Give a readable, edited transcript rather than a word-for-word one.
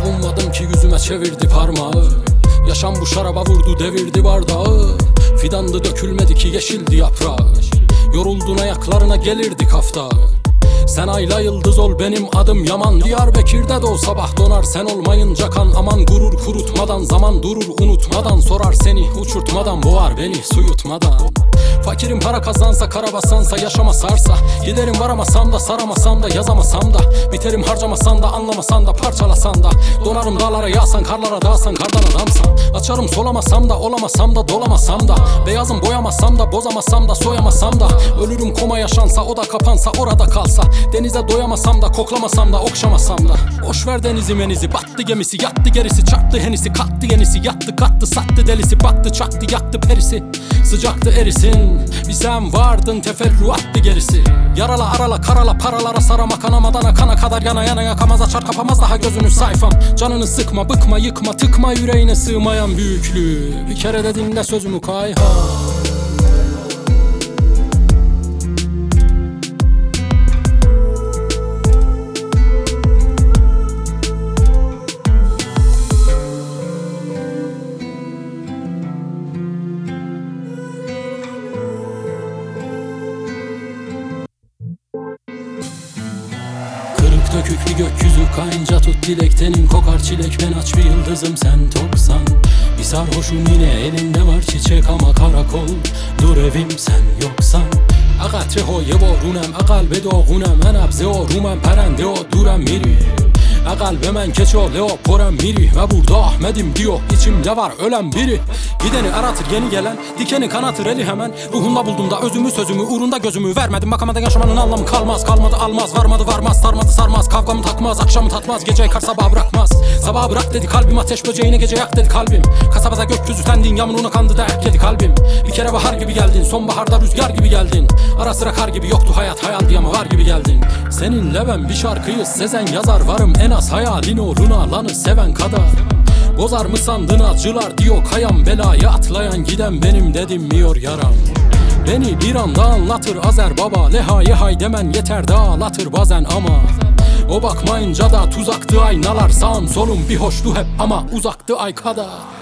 ummadım ki yüzüme çevirdi parmağı. Yaşam bu şaraba vurdu devirdi bardağı. Fidandı dökülmedi ki yeşildi yaprağı. Yoruldun ayaklarına gelirdi kafta. Sen ayla yıldız ol benim adım Yaman. Diyarbakır'da doğ sabah donar sen olmayınca kan. Aman gurur kurutmadan zaman durur unutmadan. Sorar seni uçurtmadan boğar beni su yutmadan. Fakirim para kazansa karabasansa yaşama sarsa. Giderim varamasam da saramasam da yazamasam da. Biterim harcamasan da anlamasan da parçalasan da. Donarım dağlara yağsan karlara dağsan kardan adamsan. Açarım solamasam da olamasam da dolamasam da. Beyazım boyamasam da bozamasam da soyamasam da. Ölürüm koma yaşansa o da kapansa orada kalsa. Denize doyamasam da koklamasam da okşamasam da. Boşver denizi menizi battı gemisi yattı gerisi. Çarptı henisi kattı yenisi yattı kattı sattı delisi. Battı çaktı yaktı perisi sıcaktı erisin. Bir sen vardın teferruattı gerisi. Yarala arala karala paralara sarama kanamadan akana kadar yana yana yakamaz açar kapamaz daha gözünü sayfam. Canını sıkma bıkma yıkma tıkma yüreğine sığmayan büyüklüğü. Bir kere de dinle sözümü Kayhan. Döküklü gökyüzü kayınca tut dilek. Tenin kokar çilek ben aç bir yıldızım sen toksan. Bir sarhoşun yine elinde var çiçek ama karakol. Dur evim sen yoksan. Aqatre hoye borunem aqalbe doğunem. En abze o rumem perende o durem miri. Qalbe mən keç ol leo porem miri. Ve burada Ahmet'im diyor içimde var ölen biri. Gideni aratır yeni gelen dikeni kanatır eli hemen. Ruhumda buldum da özümü sözümü uğrunda gözümü vermedim. Makamada yaşamanın anlamı kalmaz. Kalmadı almaz varmadı varmaz sarmadı sarmaz. Kavgamı takmaz akşamı tatmaz gece yıkar sabah bırakmaz. Sabah bırak dedi kalbim ateş böceğine gece yak dedi kalbim. Kasabada gökyüzü sendin yağmuruna kandı da erkedi kalbim. Bir kere bahar gibi geldin sonbaharda rüzgar gibi geldin. Ara sıra kar gibi yoktu hayat hayal diye ama var gibi geldin. Seninle ben bir şarkıyı sezen yazar varım. En az hayalin uğruna lanı seven kadar. Bozar mı sandın acılar diyor kayan. Belayı atlayan giden benim dedim miyor yaram. Beni bir anda anlatır Azer baba. Lehayı hay demen yeter de ağlatır bazen ama. O bakmayınca da tuzaktı aynalar. Sağım solum bir hoştu hep ama uzaktı ay kadar.